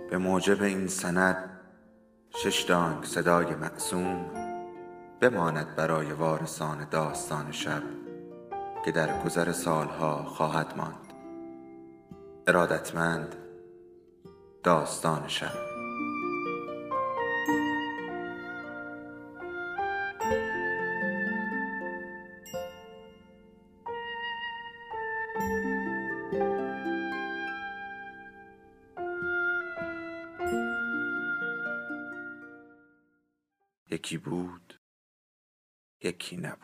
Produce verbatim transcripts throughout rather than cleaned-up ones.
به موجب این سند شش دانگ صدای معصوم بماند برای وارثان داستان شب که در گذر سالها خواهد ماند. ارادتمند، داستان شب. یکی بود، یکی نبود.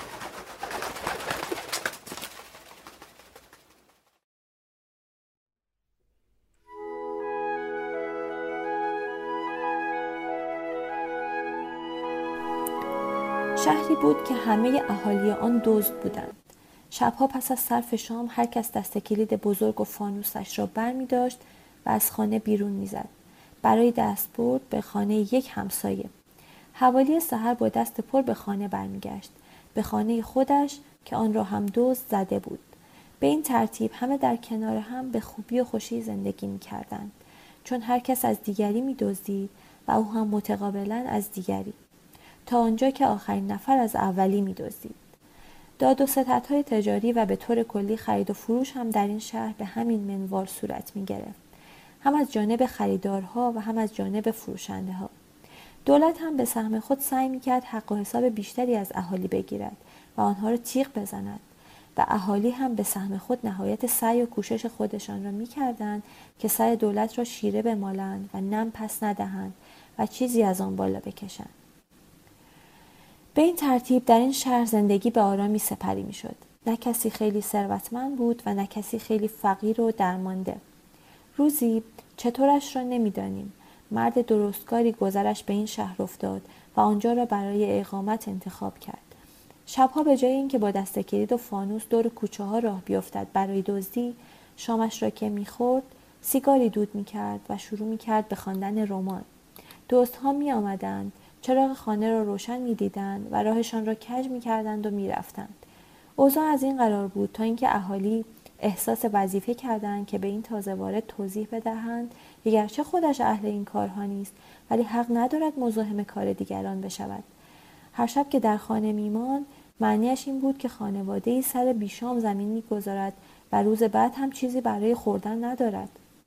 شهری بود که همه اهالی آن دزد بودند. شبها پس از صرف شام هر کس دست کلید بزرگ و فانوسش را بر می داشت و از خانه بیرون می زد برای دستبرد به خانه یک همسایه. حوالی سحر با دست پر به خانه برمیگشت، به خانه خودش که آن را هم دزد زده بود. به این ترتیب همه در کنار هم به خوبی و خوشی زندگی می کردند، چون هر کس از دیگری می دزدید و او هم متقابلا از دیگری، تا آنجا که آخرین نفر از اولی می دزدید. داد و ستدهای تجاری و به طور کلی خرید و فروش هم در این شهر به همین منوال صورت می گرفت، هم از جانب خریدارها و هم از جانب فروشنده ها. دولت هم به سهم خود سعی می‌کرد حق و حساب بیشتری از اهالی بگیرد و آنها را تیغ بزند و اهالی هم به سهم خود نهایت سعی و کوشش خودشان را می‌کردند که سر دولت را شیره بمالند و نم پس ندهند و چیزی از آن بالا بکشند. به این ترتیب در این شهر زندگی به آرامی سپری می‌شد. نه کسی خیلی ثروتمند بود و نه کسی خیلی فقیر و درمانده. روزی چطورش را نمی‌دانیم مرد درستکاری گذرش به این شهر افتاد و آنجا را برای اقامت انتخاب کرد. شبها به جای اینکه با دست کلید و فانوس دور کوچه ها راه بیفتد برای دزدی، شامش را که می‌خورد سیگاری دود می‌کرد و شروع می‌کرد به خواندن رمان. دزدها می‌آمدند، چراغ خانه را روشن می‌دیدند و راهشان را کج می‌کردند و می‌رفتند. اوضاع از این قرار بود تا اینکه اهالی احساس وظیفه کردند که به این تازه وارد توضیح بدهند که گرچه خودش اهل این کارها نیست ولی حق ندارد مزاحم کار دیگران بشود. هر شب که در خانه میماند معنیش این بود که خانواده‌ای سر بیشام زمین میگذارد و روز بعد هم چیزی برای خوردن ندارد.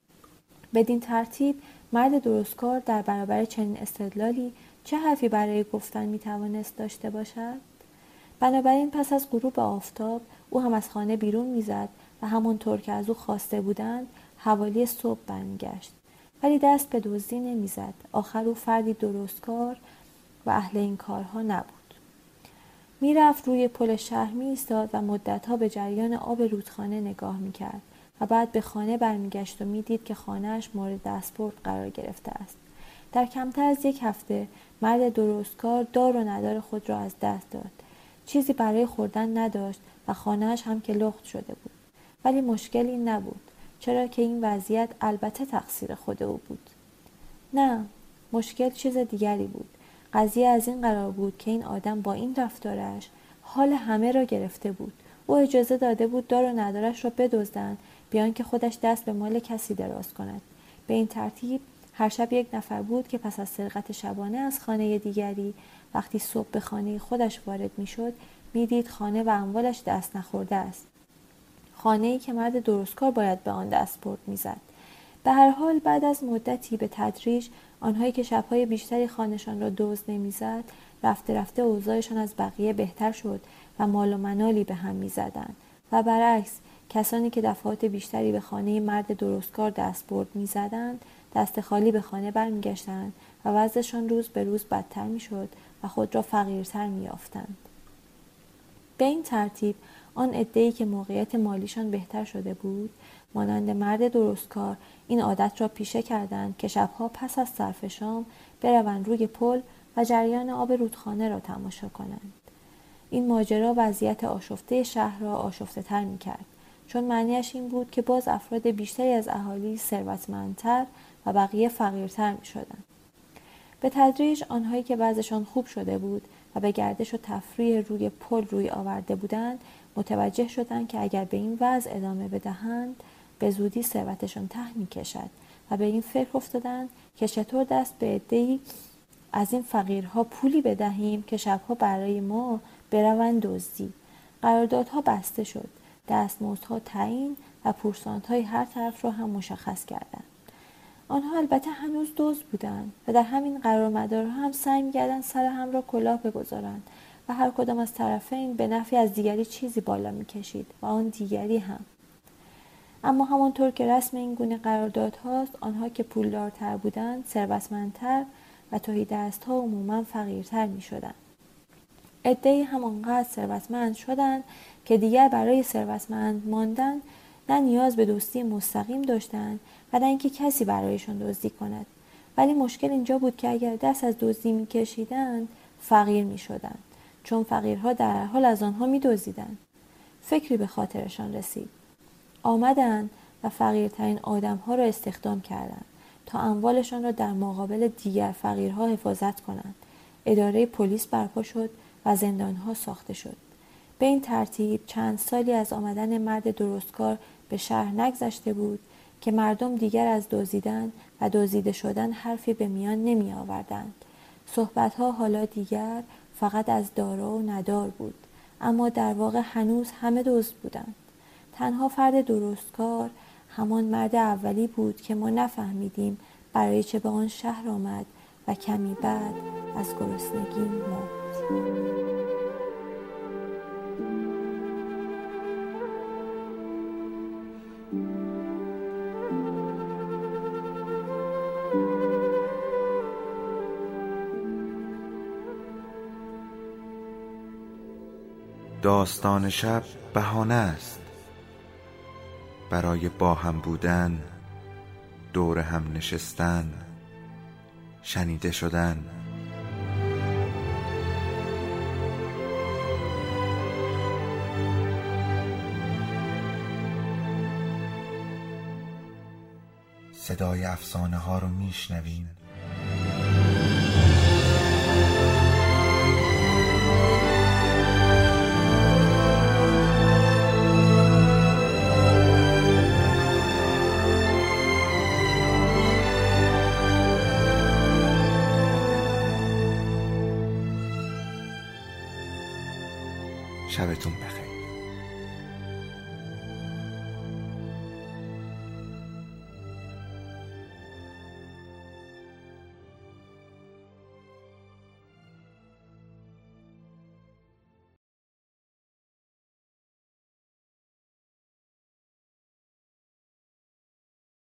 بدین ترتیب مرد درستکار در برابر چنین استدلالی چه حرفی برای گفتن میتوانست داشته باشد؟ بنابراین پس از غروب آفتاب او هم از خانه بیرون میزد و همانطور که از او خواسته بودند حوالی صبح برمیگشت، ولی دست به دزدی نمیزد. آخر او فردی درستکار و اهل این کارها نبود. میرفت روی پل شهر می ایستاد و مدتها به جریان آب رودخانه نگاه میکرد و بعد به خانه برمیگشت و میدید که خانه‌اش مورد دستبرد قرار گرفته است. در کمتر از یک هفته مرد درستکار دار و ندار خود را از دست داد. چیزی برای خوردن نداشت و خانه‌اش هم که لخت شده بود. ولی مشکل این نبود، چرا که این وضعیت البته تقصیر خود او بود. نه، مشکل چیز دیگری بود. قضیه از این قرار بود که این آدم با این رفتارش حال همه را گرفته بود. او اجازه داده بود دار و ندارش را بدزدند بیان که خودش دست به مال کسی دراز کند. به این ترتیب هر شب یک نفر بود که پس از سرقت شبانه از خانه دیگری وقتی صبح به خانه خودش وارد میشد میدید خانه و اموالش دست نخورده است. خانه‌ای که مرد درستکار باید به آن دستبرد میزد. به هر حال بعد از مدتی به تدریج آنهایی که شب‌های بیشتری خانه‌شان را دزد نمیزد رفته رفته اوضاعشان از بقیه بهتر شد و مال و منالی به هم میزدند و برعکس کسانی که دفعات بیشتری به خانه مرد درستکار دستبرد میزدند دست خالی به خانه برمیگشتند و وضعشان روز به روز بدتر میشد و خود را فقیرتر میافتند. به این ترتیب آن عده‌ای که موقعیت مالیشان بهتر شده بود مانند مرد درستکار این عادت را پیشه کردند که شبها پس از صرف شام بروند روی پل و جریان آب رودخانه را تماشا کنند. این ماجرا وضعیت آشفته شهر را آشفته تر می کرد، چون معنیش این بود که باز افراد بیشتری از اهالی ثروتمندتر و بقیه فقیرتر می شدند. به تدریج آنهایی که وضعشان خوب شده بود و به گردش و تفریح روی پل روی آورده بودند متوجه شدند که اگر به این وضع ادامه بدهند به زودی ثروتشان ته می کشد و و به این فکر افتادند که چطور دست به عده‌ای از این فقیرها پولی بدهیم که شبها برای ما بروند دزدی. قراردادها بسته شد، دستمزدها تعیین و پورسانت‌های هر طرف را هم مشخص کردند. آنها البته هنوز دزد بودند و در همین قرارمدارها هم سعی می‌کردند سر هم را کلاه بگذارند و هر کدام از طرفین به نفعی از دیگری چیزی بالا می‌کشید و آن دیگری هم. اما همانطور که رسم این گونه قراردادهاست، آنها که پولدارتر بودند ثروتمندتر و تهیدست‌ها عموماً فقیرتر می‌شدند. عده‌ای هم آنقدر ثروتمند شدند که دیگر برای ثروتمند ماندن نه نیاز به دوستی مستقیم داشتند و نه اینکه کسی برایشان دزدی کند. ولی مشکل اینجا بود که اگر دست از دزدی می‌کشیدند فقیر می‌شدند، چون فقیرها در هر حال از آنها می‌دزدیدند. فکری به خاطرشان رسید. آمدند و فقیرترین آدم‌ها را استخدام کردند تا اموالشان را در مقابل دیگر فقیرها حفاظت کنند. اداره پلیس برپا شد و زندان‌ها ساخته شد. به این ترتیب چند سالی از آمدن مرد درستکار به شهر نگذشته بود که مردم دیگر از دزدیدن و دزدیده شدن حرفی به میان نمی آوردند. صحبت‌ها حالا دیگر فقط از دارا و ندار بود، اما در واقع هنوز همه دزد بودند. تنها فرد درستکار همان مرد اولی بود که ما نفهمیدیم برای چه به آن شهر آمد و کمی بعد از گرسنگی مرد. داستان شب بهانه است برای با هم بودن، دور هم نشستن، شنیده شدن. صدای افسانه ها رو میشنویم. شبتون بخیر.